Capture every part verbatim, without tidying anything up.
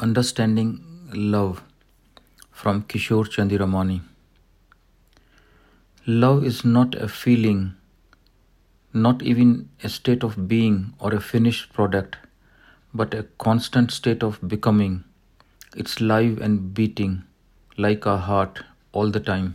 Understanding Love from Kishore Chandiramani. Love is not a feeling, not even a state of being or a finished product, but a constant state of becoming. It's live and beating like a heart all the time.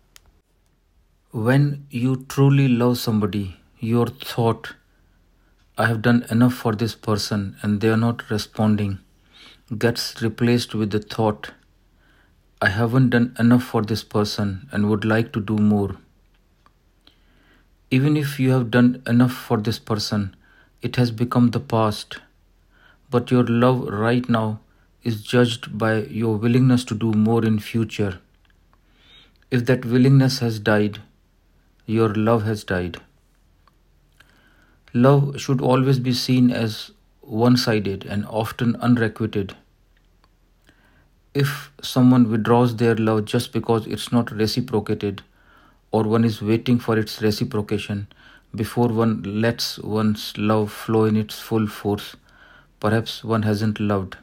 When you truly love somebody, your thought, I have done enough for this person and they are not responding, gets replaced with the thought, I haven't done enough for this person and would like to do more. Even if you have done enough for this person, it has become the past. But your love right now is judged by your willingness to do more in future. If that willingness has died, your love has died. Love should always be seen as one-sided and often unrequited. If someone withdraws their love just because it's not reciprocated, or one is waiting for its reciprocation before one lets one's love flow in its full force, perhaps one hasn't loved.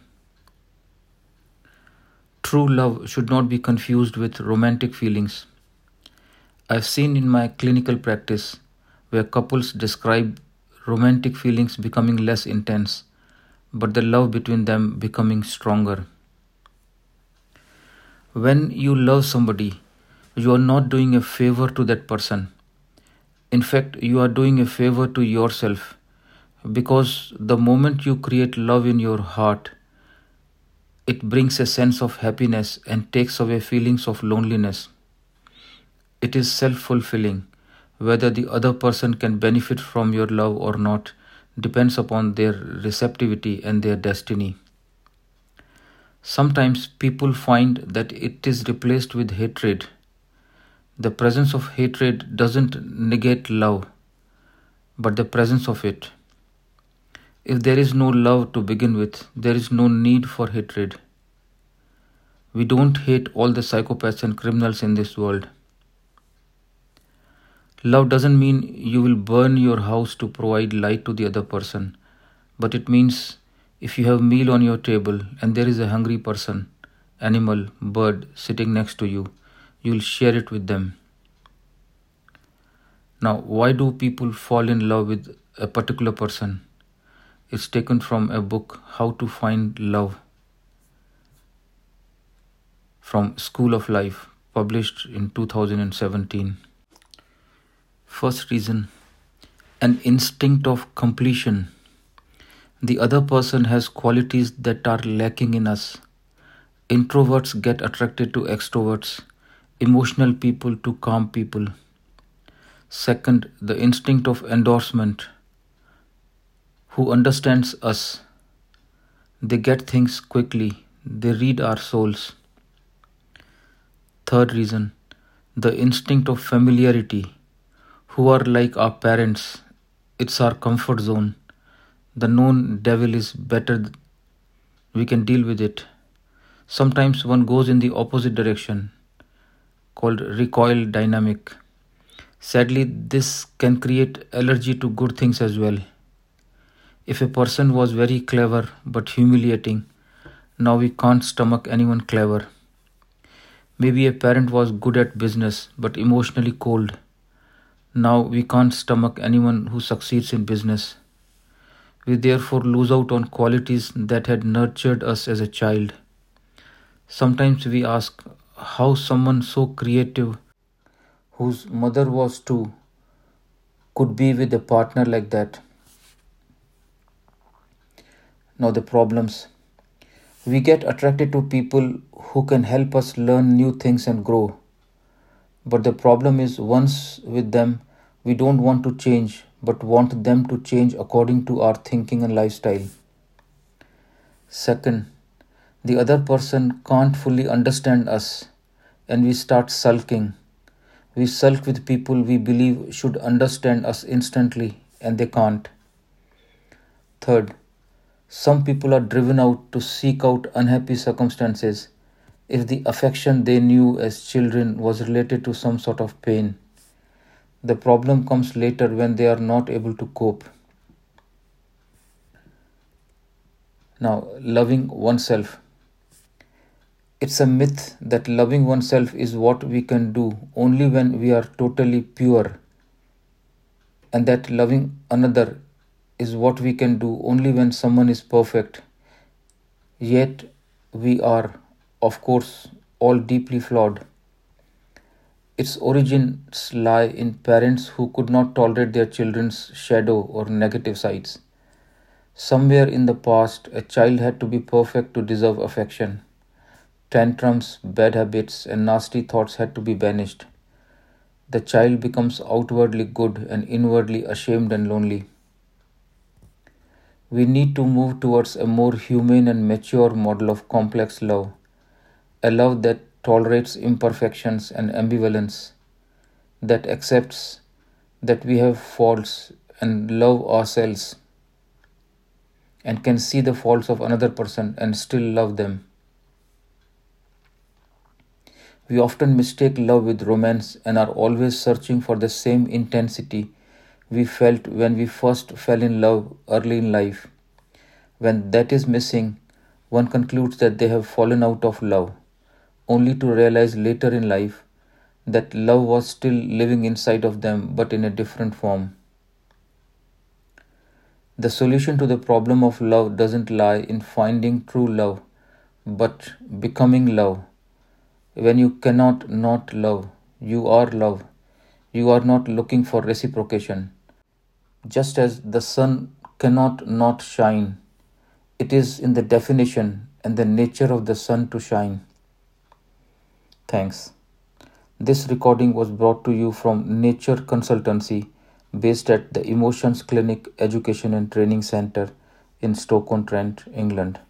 True love should not be confused with romantic feelings. I've seen in my clinical practice where couples describe romantic feelings becoming less intense, but the love between them becoming stronger. When you love somebody, you are not doing a favor to that person. In fact, you are doing a favor to yourself because the moment you create love in your heart, it brings a sense of happiness and takes away feelings of loneliness. It is self-fulfilling. Whether the other person can benefit from your love or not depends upon their receptivity and their destiny. Sometimes people find that it is replaced with hatred. The presence of hatred doesn't negate love, but the presence of it. If there is no love to begin with, there is no need for hatred. We don't hate all the psychopaths and criminals in this world. Love doesn't mean you will burn your house to provide light to the other person, but it means if you have meal on your table and there is a hungry person, animal, bird sitting next to you, you will share it with them. Now, why do people fall in love with a particular person? It's taken from a book, How to Find Love, from School of Life, published in two thousand seventeen. First reason, an instinct of completion. The other person has qualities that are lacking in us. Introverts get attracted to extroverts, emotional people to calm people. Second, the instinct of endorsement. Who understands us? They get things quickly. They read our souls. Third reason, the instinct of familiarity. Who are like our parents. It's our comfort zone. The known devil is better. We can deal with it. Sometimes one goes in the opposite direction, called recoil dynamic. Sadly, this can create allergy to good things as well. If a person was very clever but humiliating, now we can't stomach anyone clever. Maybe a parent was good at business but emotionally cold. Now we can't stomach anyone who succeeds in business. We therefore lose out on qualities that had nurtured us as a child. Sometimes we ask how someone so creative, whose mother was too, could be with a partner like that. Now the problems. We get attracted to people who can help us learn new things and grow. But the problem is once with them, we don't want to change, but want them to change according to our thinking and lifestyle. Second, the other person can't fully understand us and we start sulking. We sulk with people we believe should understand us instantly and they can't. Third, some people are driven out to seek out unhappy circumstances if the affection they knew as children was related to some sort of pain. The problem comes later when they are not able to cope. Now, loving oneself. It's a myth that loving oneself is what we can do only when we are totally pure, and that loving another is what we can do only when someone is perfect. Yet, we are, of course, all deeply flawed. Its origins lie in parents who could not tolerate their children's shadow or negative sides. Somewhere in the past, a child had to be perfect to deserve affection. Tantrums, bad habits, and nasty thoughts had to be banished. The child becomes outwardly good and inwardly ashamed and lonely. We need to move towards a more humane and mature model of complex love, a love that tolerates imperfections and ambivalence, that accepts that we have faults and love ourselves, and can see the faults of another person and still love them. We often mistake love with romance and are always searching for the same intensity we felt when we first fell in love early in life. When that is missing, one concludes that they have fallen out of love, only to realize later in life that love was still living inside of them but in a different form. The solution to the problem of love doesn't lie in finding true love, but becoming love. When you cannot not love, you are love. You are not looking for reciprocation. Just as the sun cannot not shine, it is in the definition and the nature of the sun to shine. Thanks. This recording was brought to you from Nature Consultancy, based at the Emotions Clinic Education and Training Centre in Stoke-on-Trent, England.